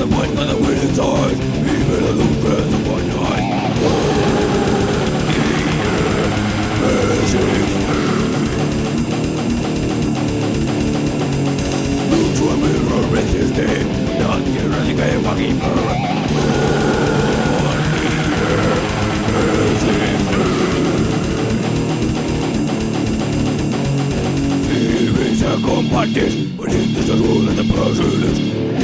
the fight for the winning side. Even a loose breath of one night. Move to a mirror, resisting. Not here, running away, walking compartir, but it is a rule of the prejudice.